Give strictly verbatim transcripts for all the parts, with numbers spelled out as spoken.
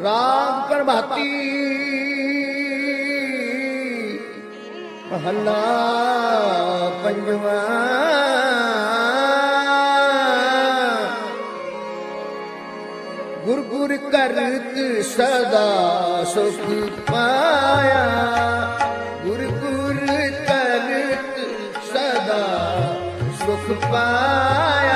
ਰਾਗ ਪ੍ਰਭਾਤੀ ਮਹਲਾ ਪੰਜਵਾਂ। ਗੁਰ ਗੁਰ ਕਰਤ ਸਦਾ ਸੁਖ ਪਾਇਆ, ਗੁਰ ਗੁਰ ਕਰਤ ਸਦਾ ਸੁਖ ਪਾਇਆ।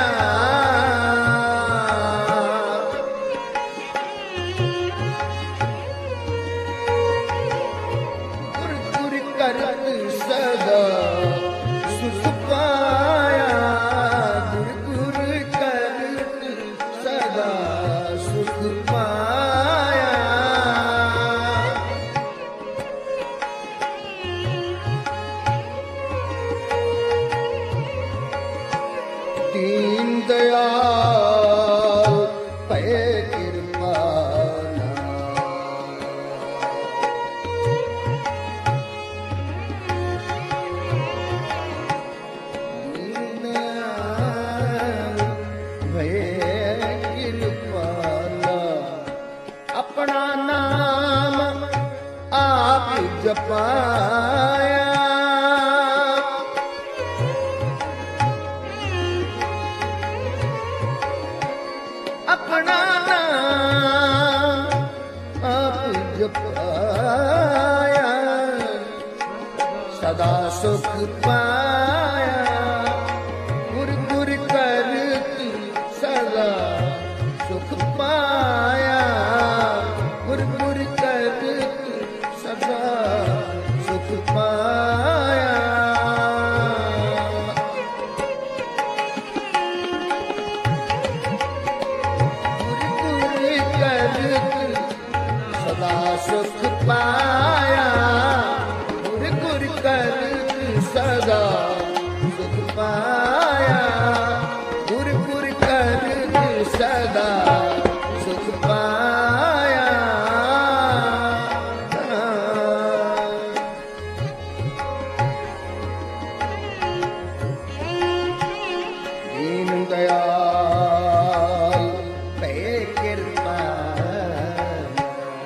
ਦੀਨ ਦਿਆਲ ਭਏ ਕਿਰਪਾਨਾ, ਦੀਨ ਦਿਆਲ ਭਏ ਕਿਰਪਾਨਾ। ਆਪਣਾ ਨਾਮ ਆਪ ਜਪਾਇਆ, ਆਪਣਾ ਨਾਮ ਆਪ ਜਪਾਇਆ। ਸਦਾ ਸੁਖ ਪਾਇਆ, ਗੁਰ ਗੁਰ ਕਰਤ ਸਦਾ ਸੁਖ ਪਾਇਆ, ਗੁਰ ਗੁਰ ਕਰਤ ਸਦਾ ਸੁਖ ਪਾਇਆ। ਸੁਖ ਪਾਇਆ, ਗੁਰ ਗੁਰ ਕਰਤ ਸਦਾ ਸੁਖ ਪਾਇਆ, ਗੁਰ ਗੁਰ ਕਰਤ ਸਦਾ ਸੁਖ ਪਾਇਆ। ਦੀਨ ਦਿਆਲ ਭਏ ਕਿਰਪਾਨਾ,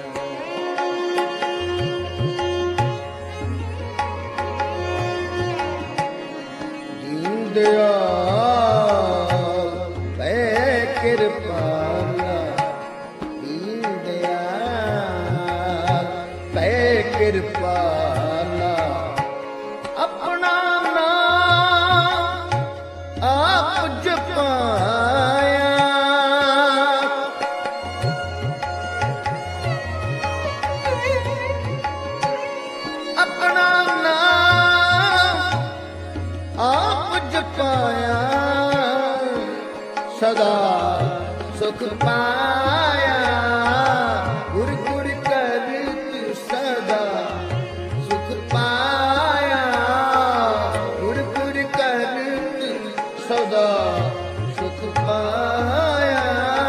ਦਿਆਲ ਭਏ ਕਿਰਪਾਨਾ, ਦੀਨ ਦਿਆਲ ਭਏ ਕਿਰਪਾਨਾ। ਆਪਣਾ ਨਾਮ ਆਪ ਜਪਾਇਆ, ਆਪਣਾ ਨਾਮ ਆਪ ਜਪਾਇਆ। ਸਦਾ ਸੁਖ ਪਾਇਆ, ਗੁਰ ਗੁਰ ਕਰਤ ਸਦਾ ਸੁਖ ਪਾਇਆ, ਗੁਰ ਗੁਰ ਕਰਤ ਸਦਾ ਸੁਖ ਪਾਇਆ।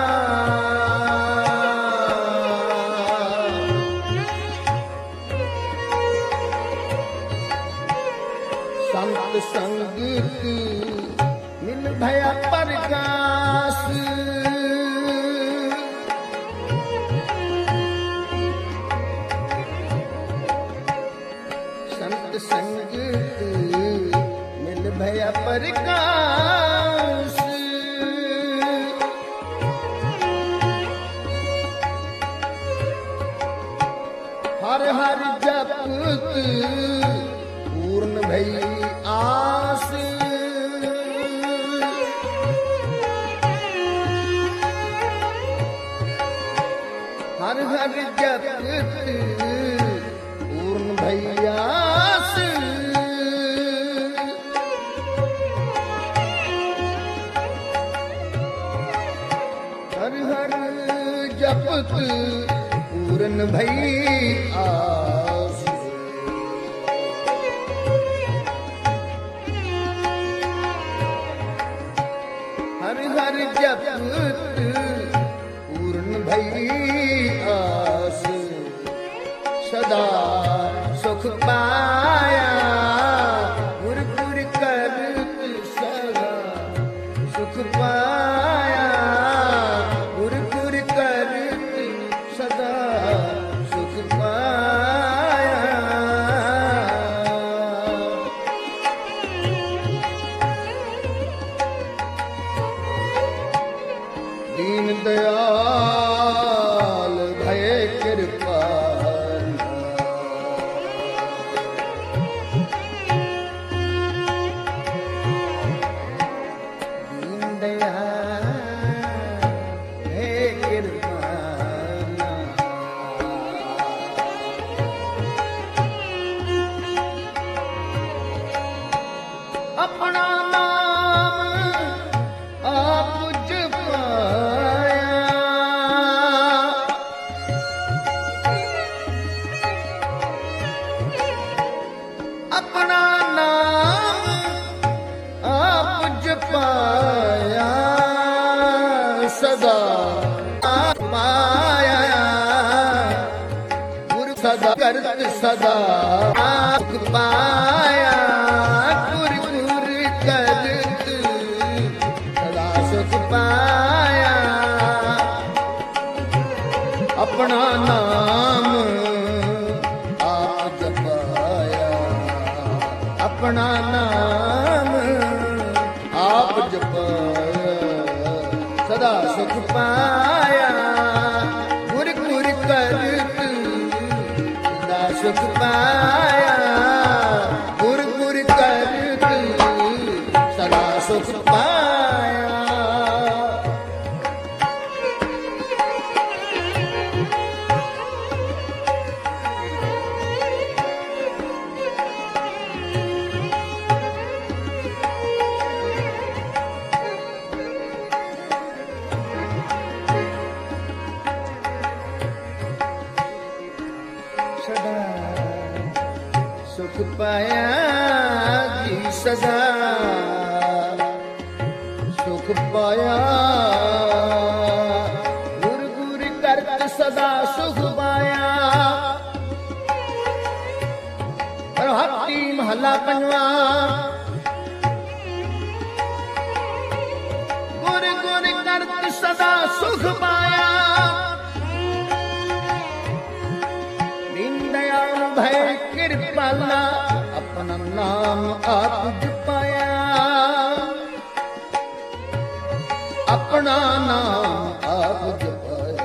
ਸੰਤ ਸੰਗਤ ਮਿਲ ਭਇਆ ਪ੍ਰਗਾਸ, ਸੰਤ ਸੰਗਤ ਮਿਲ ਭਇਆ ਪ੍ਰਗਾਸ। ਹਰ ਹਰ ਜਪਤ ਪੂਰਨ ਭਈ ਆਸ, ਹਰ ਹਰ ਜਪਤ ਪੂਰਨ ਭਈ ਆਸ। ਹਰ ਹਰ ਜਪਤ ਪੂਰਨ ਭਈ ਆਸ। ਹਰ ਹਰ ਜਪਤ ਪੂਰਨ ਭਈ ਆਸ। ਸਦਾ ਸੁਖ ਪਾਇਆ, ਗੁਰ ਗੁਰ ਕਰਤ ਸਦਾ ਸੁਖ ਪਾਇਆ, ਗੁਰ ਗੁਰ ਕਰਤ ਸਦਾ दया हे कृपा अपना नाम आप जपाया अपना नाम आप जपाया सदा माया गुरु सदा करत सदा आप पाया गुरु गुरु करत सदा सुख पाया अपना नाम आप जपाया अपना नाम आप जपाया सदा सुख पाया गुर गुर करत सदा सुख पाया गुर गुर करत सदा सुख पाया सुख पाया जी सदा सुख पाया गुर गुर करत सदा सुख पाया हत्ती महला पंजवा गुर गुर करत सदा सुख पाया भय कृपाला अपना नाम आप जपाया अपना नाम आप जपाया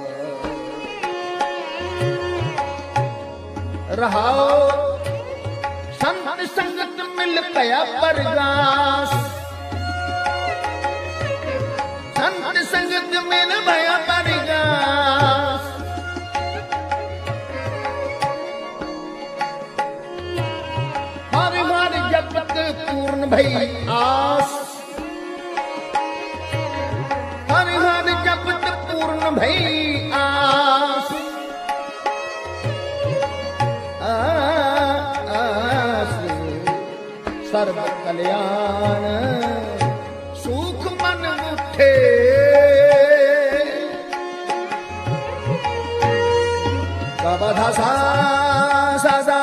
रहाओ संत संगत मिल पया परगास संत संगत मिल पया परगास पूर्ण भई आस हर हर जपत पूर्ण भई आस आस सर्व कल्याण सुख मन उठे गबधा सा सदा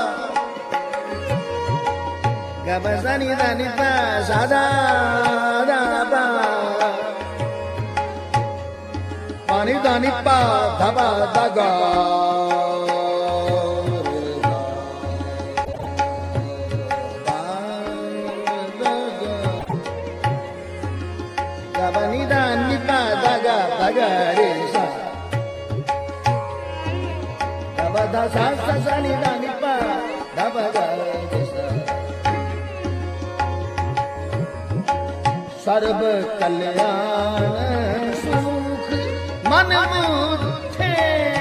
गबजनी दानी पा सदा दाबा पानी दानी पा धबा दगा गबनी दानी पा दगा दगा रे सा गबधा सा सनी दानी पा धबा रे सा सर्व कल्याण सुख मन मुठे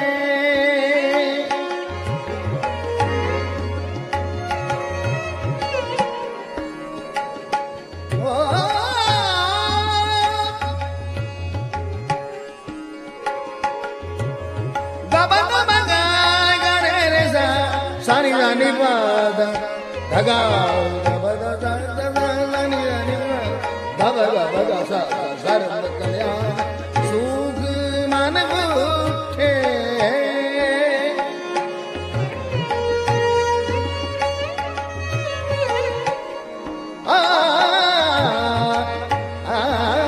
गबन बगा गरे रे सा सानी रानी पाद धगा सर्व कल्याण सुख मन उठे आ आ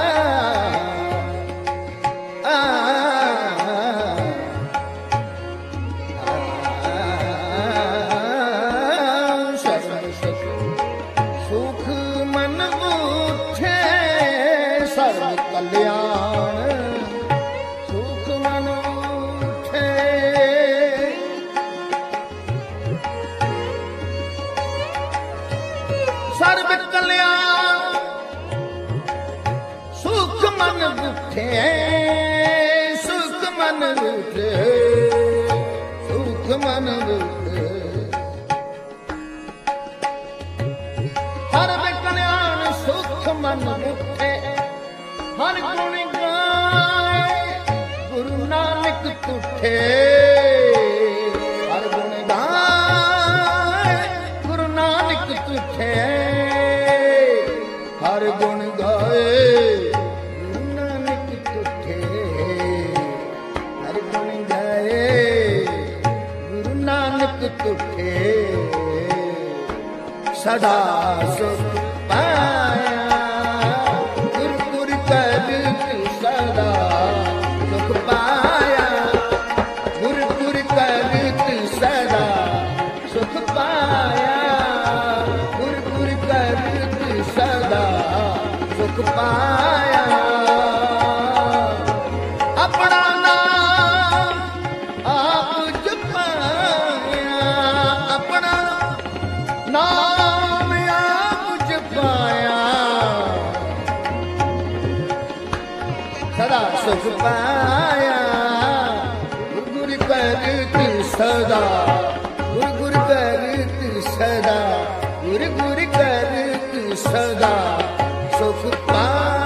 सुख मन उठे सर्व कल्याण सुख मन उठे सर्व कल्याण बुठे सुख मन रूठे सुख मन रूठे हर विकल्याण सुख मन रूठे हर गुण गाए गुरु नानक तुठे हर गुण गाए गुरु नानक तुठे हर गुण गाए गुरु नानक तुठे हर गुण गाए गुरु नानक तुठे सदा सुख पाया गुर गुर कर सदा सुख पाया गुर गुर कर सदा सुख पाया गुर गुर कर सदा सुख पाया अपना नाम आप जपाया अपना नाम आप जपाया सदा सुख पाया गुर गुर करत सदा गुर गुर करत सदा गुर गुर करत सदा सुख पाया